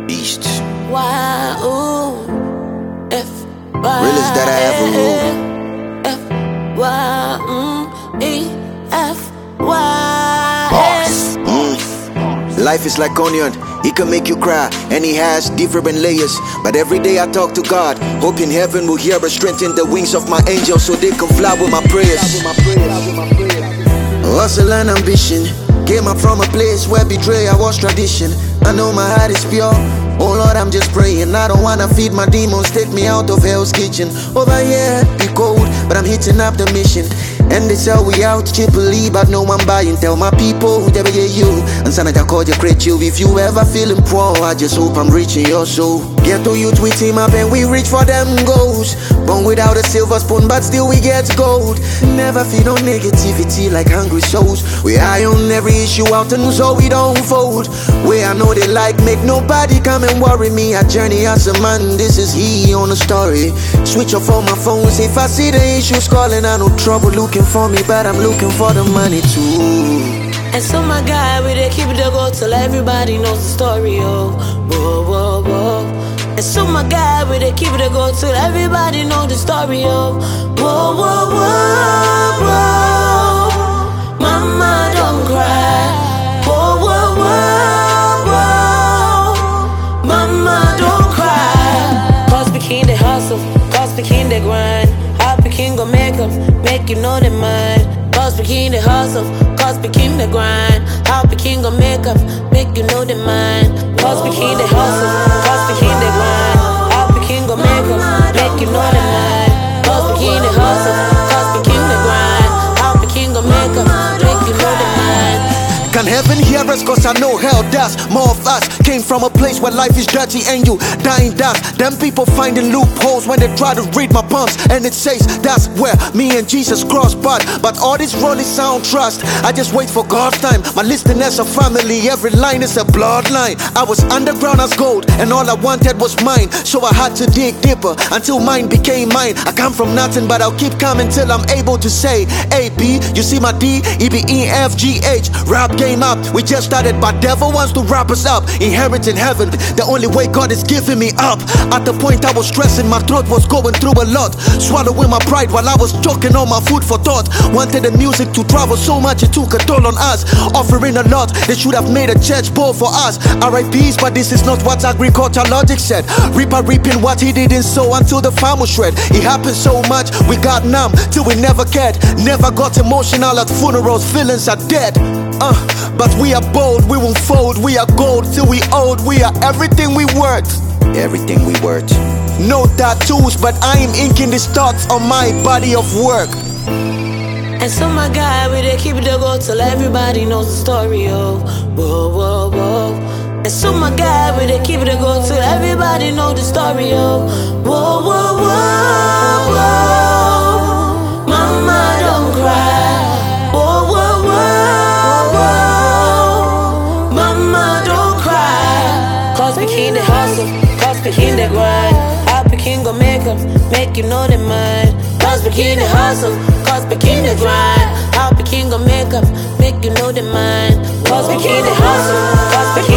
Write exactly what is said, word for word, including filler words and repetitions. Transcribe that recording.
Beast. Y, ooh, F, Y, Realest that I ever ruled. F, Y, mm, E, F, Y, Boss. Mm. Life is like onion. He can make you cry, and he has different layers. But every day I talk to God, hoping heaven will hear us, strengthen the wings of my angels so they can fly with my prayers. Hustle and ambition came up from a place where betrayal was tradition. I know my heart is pure. Oh Lord, I'm just praying. I don't wanna feed my demons, take me out of hell's kitchen. Over here, be cold, but I'm hitting up the mission. And they sell we out cheaply, but no one buying. Tell my people who never get you. And son, I call you great you. If you ever feeling poor, I just hope I'm reaching your soul. Get to youth, we team up and we reach for them goals. Born without a silver spoon, but still we get gold. Never feed on negativity like hungry souls. We eye on every issue out and so we don't fold. Where I know they like, make nobody come and worry me. I journey as a man, this is he on the story. Switch off all my phones if I see the issues calling. I no trouble looking for me, but I'm looking for the money too. And so my guy, we dey keep it a go till everybody knows the story, oh. Whoa, whoa, whoa. And so my guy, we dey keep it a go till everybody know the story, oh. Whoa, whoa, whoa, whoa. Mama, don't cry. Whoa, whoa, whoa, whoa. Mama, don't cry. Cause we king they hustle, cause we king they grind. How we king gon' make up, make you know they mind. Cause we king they hustle, cause we king they grind. How we king gon' make up, make you know they mind. Cause we king they hustle, cause we king they grind. How we king gon' make up, make you know they mind. Cause we king they hustle, cause we king they grind. How we king gon' make up, make you know they mind. Can heaven hear us? Cause I know hell does. More of us came from a place where life is dirty and you dying dust. Them people finding loopholes when they try to read my palms. And it says that's where me and Jesus cross. But but all this rolling sound trust. I just wait for God's time. My listeners are family. Every line is a bloodline. I was underground as gold and all I wanted was mine. So I had to dig deeper until mine became mine. I come from nothing but I'll keep coming till I'm able to say A, B, you see my D, E, B, E, F, G, H. Rap game up, we just started, but devil wants to wrap us up. Inheriting heaven, the only way God is giving me up. At the point I was stressing, my throat was going through a lot. Swallowing my pride while I was choking on my food for thought. Wanted the music to travel so much it took a toll on us. Offering a lot, they should have made a church bowl for us. R I Ps, but this is not what agriculture logic said. Reaper reaping what he didn't sow until the farm was shred. It happened so much, we got numb till we never cared. Never got emotional at funerals, feelings are dead. Uh, but we are bold, we won't fold. We are gold till we old. We are everything we worth. Everything we worth. No tattoos, but I am inking these thoughts on my body of work. And so my guy, we dey keep it a go till everybody knows the story, oh. Whoa, whoa, whoa. And so my guy, we dey keep it a go till everybody know the story, oh. Whoa, whoa, whoa, whoa. Mama, don't cry. Whoa, whoa, whoa, whoa. Mama, don't cry. Cause we king they hustle, cause we king they grind. How we king gon' make up, make you know they mind. Cause we king they hustle, cause we king they grind. How we king gon' make up, make you know they mind. Cause we king they hustle, cause we king